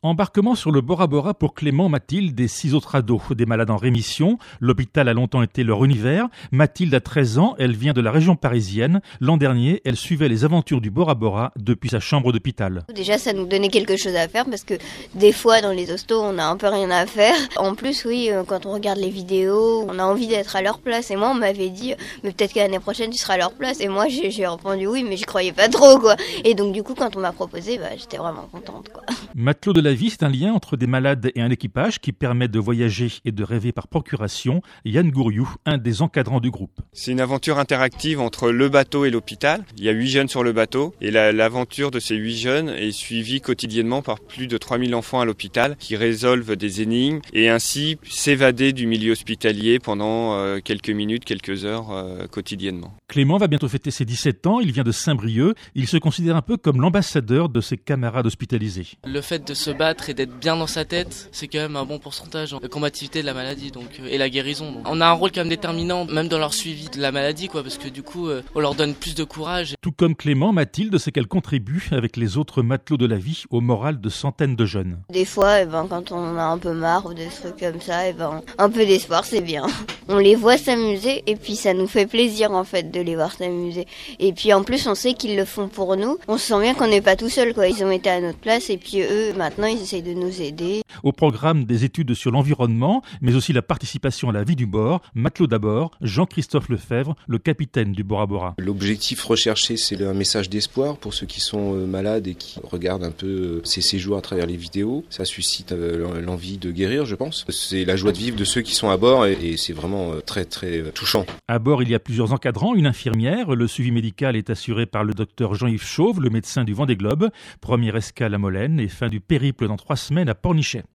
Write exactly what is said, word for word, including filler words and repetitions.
Embarquement sur le Bora Bora pour Clément, Mathilde et six autres ados, des malades en rémission. L'hôpital a longtemps été leur univers. Mathilde a treize ans, elle vient de la région parisienne. L'an dernier, elle suivait les aventures du Bora Bora depuis sa chambre d'hôpital. Déjà, ça nous donnait quelque chose à faire parce que des fois, dans les hostos, on a un peu rien à faire. En plus, oui, quand on regarde les vidéos, on a envie d'être à leur place. Et moi, on m'avait dit, mais peut-être que l'année prochaine, tu seras à leur place. Et moi, j'ai, j'ai répondu oui, mais je croyais pas trop, quoi. Et donc, du coup, quand on m'a proposé, bah, j'étais vraiment contente, quoi. Matelot de la vie, c'est un lien entre des malades et un équipage qui permet de voyager et de rêver par procuration. Yann Gouriou, un des encadrants du groupe. C'est une aventure interactive entre le bateau et l'hôpital. Il y a huit jeunes sur le bateau et la, l'aventure de ces huit jeunes est suivie quotidiennement par plus de trois mille enfants à l'hôpital qui résolvent des énigmes et ainsi s'évader du milieu hospitalier pendant euh, quelques minutes, quelques heures euh, quotidiennement. Clément va bientôt fêter ses dix-sept ans, il vient de Saint-Brieuc. Il se considère un peu comme l'ambassadeur de ses camarades hospitalisés. Le fait de se battre et d'être bien dans sa tête, c'est quand même un bon pourcentage de combativité de la maladie donc, et la guérison. Donc. On a un rôle quand même déterminant, même dans leur suivi de la maladie, quoi, parce que du coup, euh, on leur donne plus de courage. Tout comme Clément, Mathilde sait qu'elle contribue avec les autres matelots de la vie au moral de centaines de jeunes. Des fois, eh ben, quand on a un peu marre ou des trucs comme ça, eh ben, un peu d'espoir, c'est bien. On les voit s'amuser et puis ça nous fait plaisir en fait de les voir s'amuser. Et puis en plus, on sait qu'ils le font pour nous. On se sent bien qu'on n'est pas tout seul, quoi. Ils ont été à notre place et puis eux, maintenant, ils essayent de nous aider. Au programme des études sur l'environnement, mais aussi la participation à la vie du bord, matelot d'abord, Jean-Christophe Lefebvre, le capitaine du Bora Bora. L'objectif recherché, c'est un message d'espoir pour ceux qui sont malades et qui regardent un peu ces séjours à travers les vidéos. Ça suscite l'envie de guérir, je pense. C'est la joie de vivre de ceux qui sont à bord et c'est vraiment très très touchant. À bord, il y a plusieurs encadrants, une infirmière. Le suivi médical est assuré par le docteur Jean-Yves Chauve, le médecin du Vendée Globe. Première escale à Molène et fin du périple dans trois semaines à Pornichet.